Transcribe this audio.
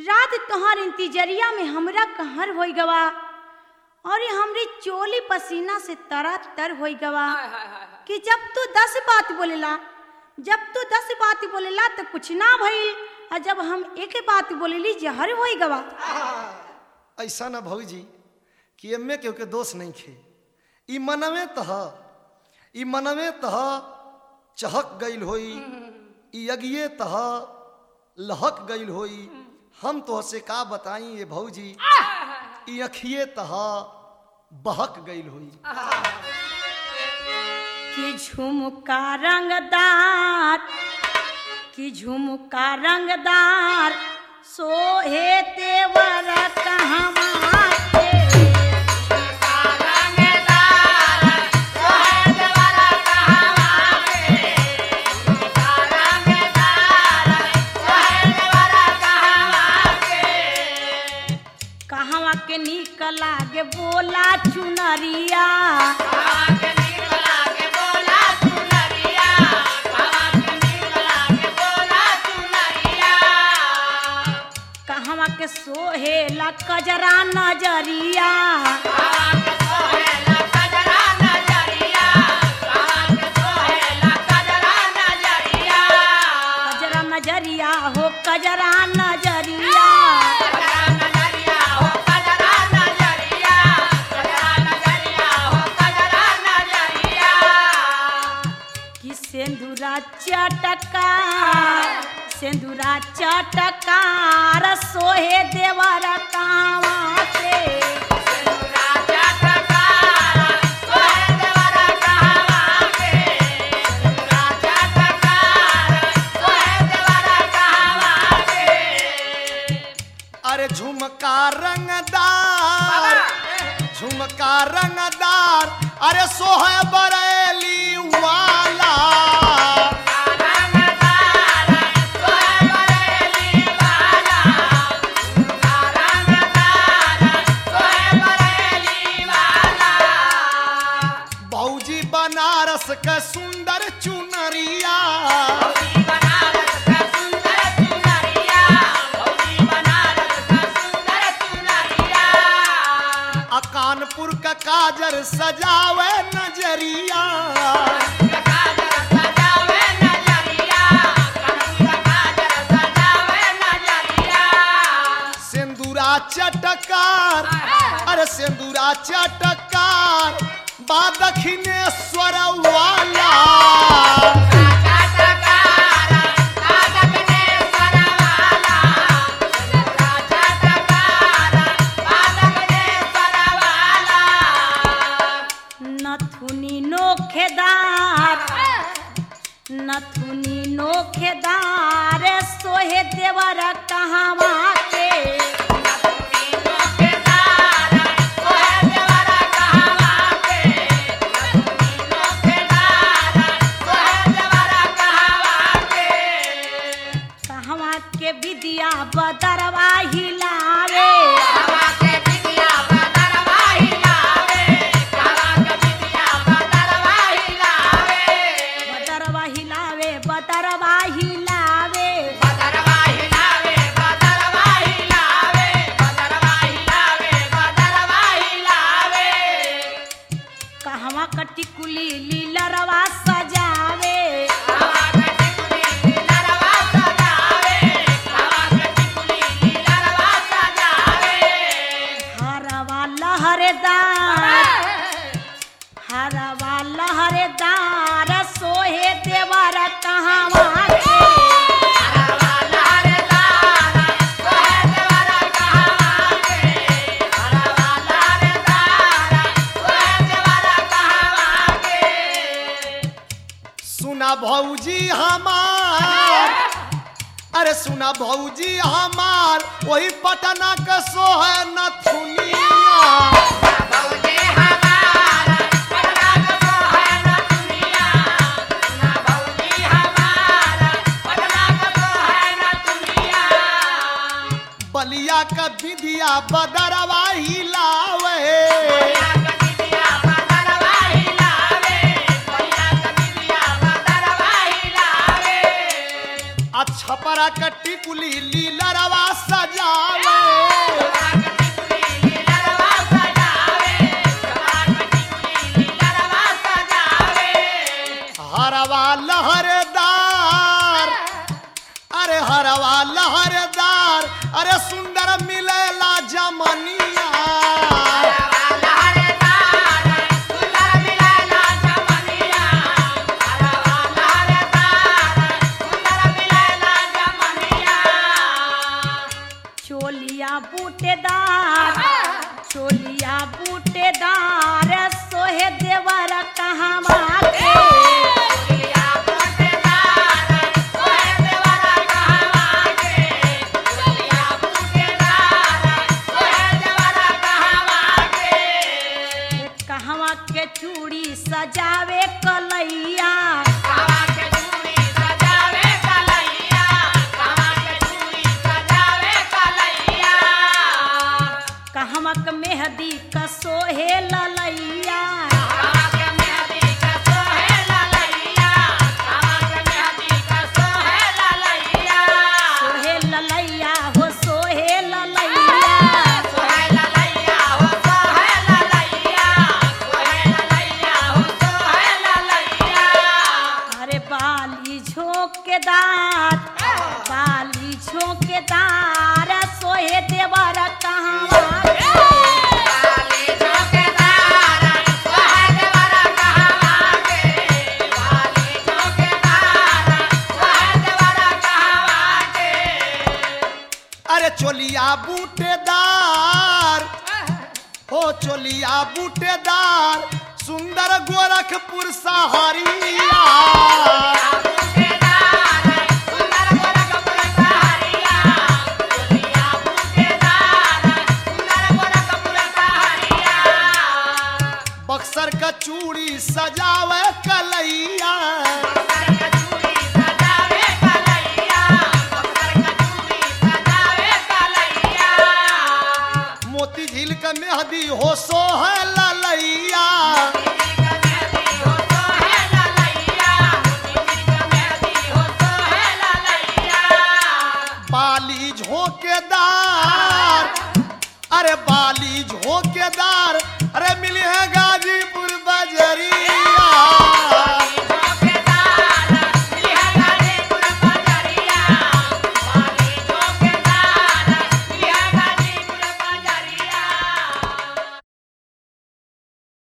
रात तोहार इंतजरिया में हमरा कहर होई गवा और हमरी चोली पसीना से तरा तर होई गवा कि जब तू 10 बात बोलेला तो कुछ ना भइल और जब हम एक बात बोलेली जहर होई गवा। ऐसा ना भौजी कि एमे केहू के दोष नहीं खे। ई मनवे तह चहक गईल होई, ई अगिए तह लहक गईल होई। हम तो से का बताई ये भौजी, ई अखिए तह बहक गईल होई। कि झुमका रंगदार सोहे तेवर कहवा के नीक लागे बोला चुनरिया, कहवा के सोहेला कजरा नजरिया, कजरा नजरिया हो कजरा नजरिया। सेंदूरा चटकार सोहे देवर कावा से, अरे झुमका रंगदार अरे सोहे बरेली वाला। बनारस का सुंदर चुनरिया, कानपुर का काजर सजावे नजरिया, सिंदूरा चटकार अरे सिंदूरा चटकार बा दक्षिणेश्वर वाला। नथुनी नोखेदार सोहे देवर कहवा के, कहवा के विद्या बदरवा हिलावे, टिकुली लीलरवा सजावे, हरवा लहरेदार सोहे देवर कहवा के, भौजी हमार अरे सुना भौजी हमार वही पटना का सोहे नथुनिया। बलिया का विधिया बदरवा हिलावे, छपरा कट्टी कुली लीलरवा सजावे हरवा लहरदार अरे हरवा लहरदार अरे सुंदर मिलेला जमनिया चोलिया बूटेदार सोहे देवर कहवा के कहवा के चूड़ी सजावे कलैया कहवा के मेहदी का सोहे ललैया सोहे ललैया हो सोहे ललैया अरे बाली झोंकेदार सोहे देवर कहवा अरे चोलिया बूटेदार हो चोलिया बूटेदार सुंदर गोरखपुर सहारिया बक्सर का चूड़ी सजावे कलैया मोती झील का मेहदी हो सोहे ललैया बाली झोंकेदार अरे बाली झोंकेदार अरे मिली है